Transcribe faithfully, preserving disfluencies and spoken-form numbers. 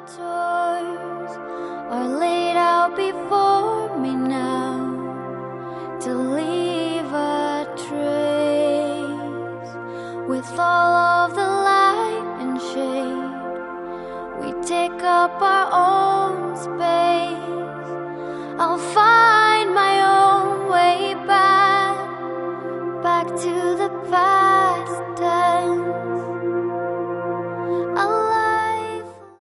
tours are laid out before me now to leave a trace. With all of the light and shade, we take up our own space.